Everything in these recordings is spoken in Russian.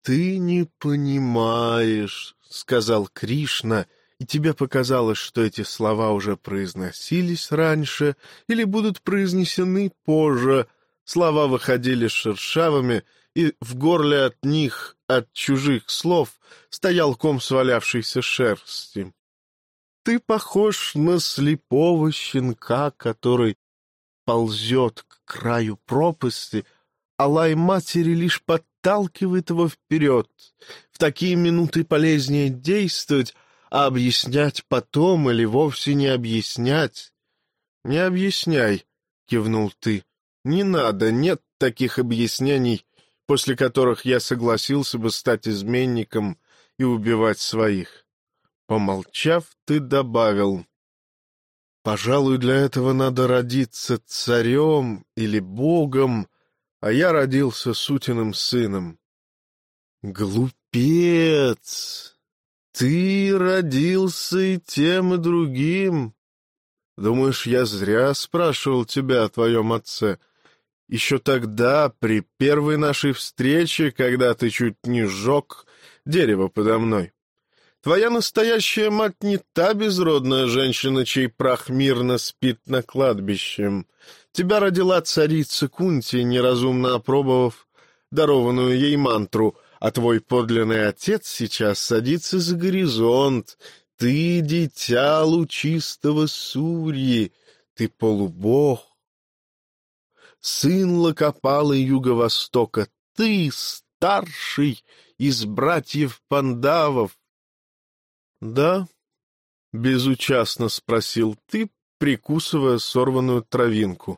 ты не понимаешь, — сказал Кришна, и тебе показалось, что эти слова уже произносились раньше или будут произнесены позже. Слова выходили шершавыми, и в горле от них, от чужих слов, стоял ком свалявшейся шерсти. Ты похож на слепого щенка, который ползет к краю пропасти, а лай матери лишь подталкивает его вперед. В такие минуты полезнее действовать, а объяснять потом или вовсе не объяснять. — Не объясняй, — кивнул ты. — Не надо, нет таких объяснений, после которых я согласился бы стать изменником и убивать своих. Помолчав, ты добавил: «Пожалуй, для этого надо родиться царем или богом, а я родился сутиным сыном». «Глупец! Ты родился и тем, и другим. Думаешь, я зря спрашивал тебя о твоем отце? Еще тогда, при первой нашей встрече, когда ты чуть не сжег дерево подо мной. Твоя настоящая мать не та безродная женщина, чей прах мирно спит на кладбище. Тебя родила царица Кунти, неразумно опробовав дарованную ей мантру, а твой подлинный отец сейчас садится за горизонт. Ты — дитя лучистого Сурьи, ты полубог, сын Локопала Юго-Востока, ты старший из братьев Пандавов. — Да? — безучастно спросил ты, прикусывая сорванную травинку.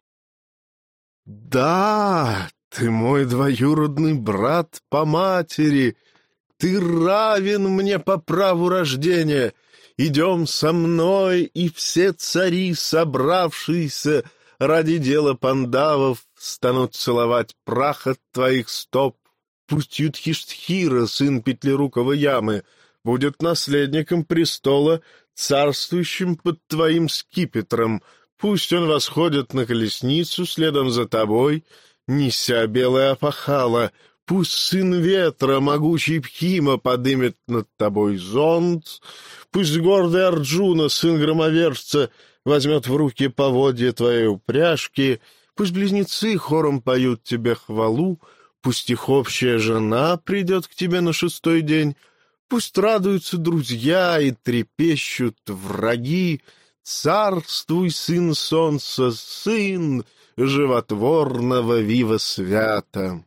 — Да, ты мой двоюродный брат по матери, ты равен мне по праву рождения. Идем со мной, и все цари, собравшиеся ради дела Пандавов, станут целовать прах от твоих стоп. Пусть Юдхиштхира, сын Петлерукова Ямы, будет наследником престола, царствующим под твоим скипетром. Пусть он восходит на колесницу следом за тобой, неся белое опахало. Пусть сын ветра, могучий Пхима, подымет над тобой зонт. Пусть гордый Арджуна, сын громовержца, возьмет в руки поводья твоей упряжки. Пусть близнецы хором поют тебе хвалу. Пусть их общая жена придет к тебе на 6-й день. Пусть радуются друзья и трепещут враги. Царствуй, сын солнца, сын животворного вива свята.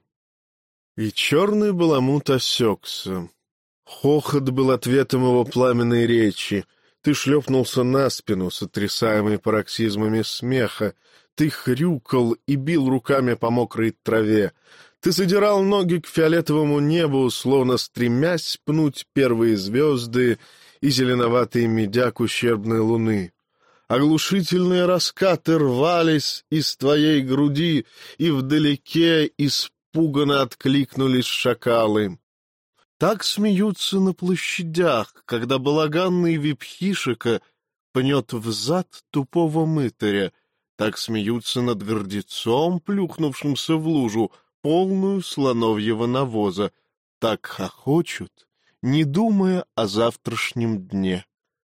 И черный баламут осекся. Хохот был ответом его пламенной речи. Ты шлепнулся на спину, сотрясаемый пароксизмами смеха. Ты хрюкал и бил руками по мокрой траве. Ты задирал ноги к фиолетовому небу, словно стремясь пнуть первые звезды и зеленоватый медяк ущербной луны. Оглушительные раскаты рвались из твоей груди, и вдалеке испуганно откликнулись шакалы. Так смеются на площадях, когда балаганный випхишика пнет взад тупого мытаря. Так смеются над гордецом, плюхнувшимся в лужу, полную слоновьего навоза. Так хохочут, не думая о завтрашнем дне.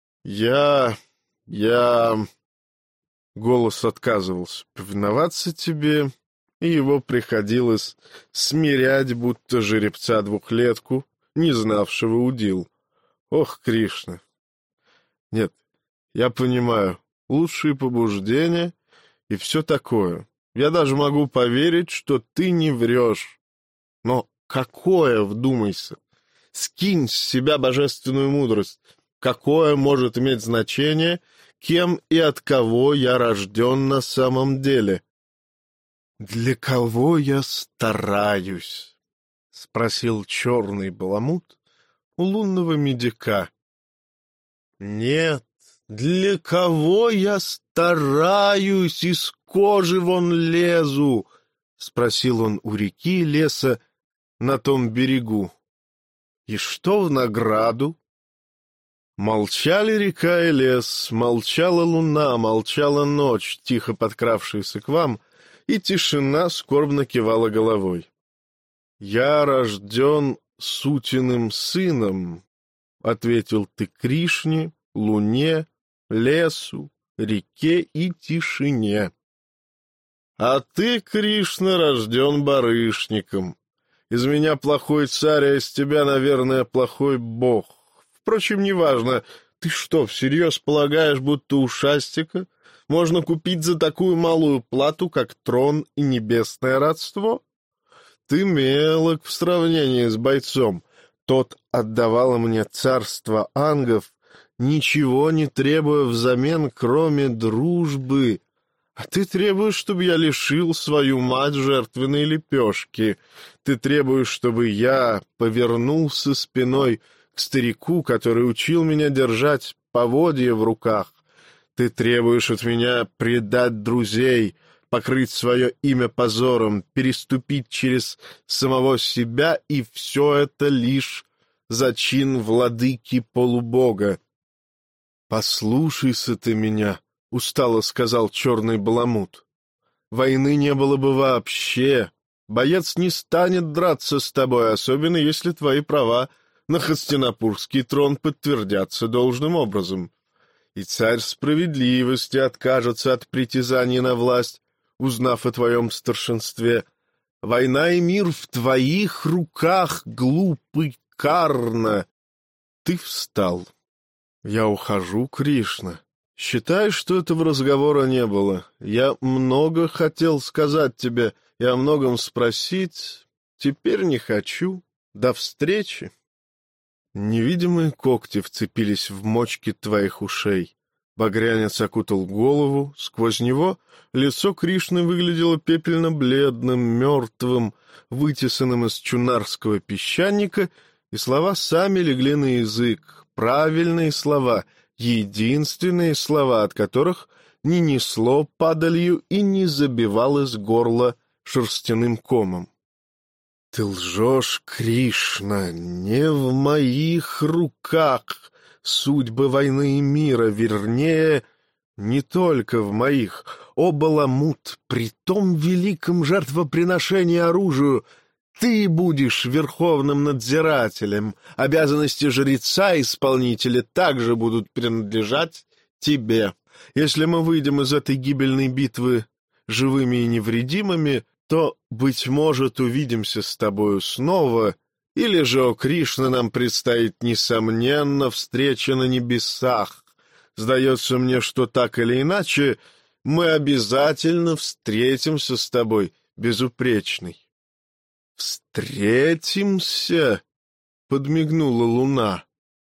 Я... Голос отказывался повиноваться тебе, и его приходилось смирять, будто жеребца-двухлетку, не знавшего удил. Ох, Кришна! Нет, я понимаю, лучшие побуждения и все такое. Я даже могу поверить, что ты не врешь. Но какое, вдумайся, скинь с себя божественную мудрость. Какое может иметь значение, кем и от кого я рожден на самом деле? «Для кого я стараюсь?» — спросил черный баламут у лунного медика. «Нет, для кого я стараюсь, из кожи вон лезу?» — спросил он у реки леса на том берегу. «И что в награду?» Молчали река и лес, молчала луна, молчала ночь, тихо подкравшаяся к вам, и тишина скорбно кивала головой. «Я рожден сутиным сыном, — ответил ты Кришне, луне, лесу, реке и тишине. А ты, Кришна, рожден барышником. Из меня плохой царь, а из тебя, наверное, плохой бог. Впрочем, неважно, ты что, всерьез полагаешь, будто у Шастика можно купить за такую малую плату, как трон и небесное родство? Ты мелок в сравнении с бойцом. Тот отдавал мне царство ангов, ничего не требуя взамен, кроме дружбы. А ты требуешь, чтобы я лишил свою мать жертвенной лепешки. Ты требуешь, чтобы я повернулся спиной к старику, который учил меня держать поводья в руках. Ты требуешь от меня предать друзей, покрыть свое имя позором, переступить через самого себя, и все это лишь зачин владыки полубога. «Послушайся ты меня», — устало сказал черный баламут. «Войны не было бы вообще. Боец не станет драться с тобой, особенно если твои права на Хастинапурский трон подтвердятся должным образом. И царь справедливости откажется от притязаний на власть, узнав о твоем старшинстве. Война и мир в твоих руках, глупый Карна». Ты встал. «Я ухожу, Кришна. Считай, что этого разговора не было. Я много хотел сказать тебе и о многом спросить. Теперь не хочу. До встречи». Невидимые когти вцепились в мочки твоих ушей. Багрянец окутал голову. Сквозь него лицо Кришны выглядело пепельно-бледным, мертвым, вытесанным из чунарского песчаника, и слова сами легли на язык. Правильные слова, единственные слова, от которых не несло падалью и не забивалось горло шерстяным комом. «Ты лжешь, Кришна, не в моих руках судьбы войны и мира, вернее, не только в моих. О, Баламут, при том великом жертвоприношении оружию ты будешь верховным надзирателем, обязанности жреца-исполнителя также будут принадлежать тебе. Если мы выйдем из этой гибельной битвы живыми и невредимыми, то, быть может, увидимся с тобою снова, или же, о Кришна, нам предстоит, несомненно, встреча на небесах. Сдается мне, что так или иначе мы обязательно встретимся с тобой, безупречный». «Встретимся?» — подмигнула луна.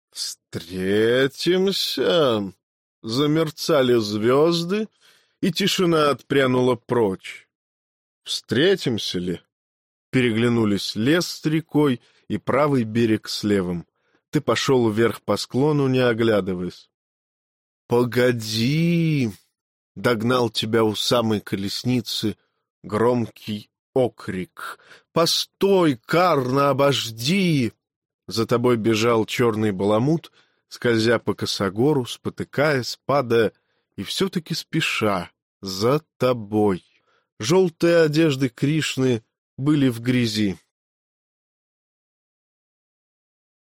«Встретимся?» Замерцали звезды, и тишина отпрянула прочь. «Встретимся ли?» Переглянулись лес с рекой и правый берег с левым. Ты пошел вверх по склону, не оглядываясь. «Погоди!» — догнал тебя у самой колесницы громкий окрик. «Постой, Карна, обожди!» За тобой бежал черный баламут, скользя по косогору, спотыкаясь, падая и все-таки спеша за тобой. Желтые одежды Кришны были в грязи.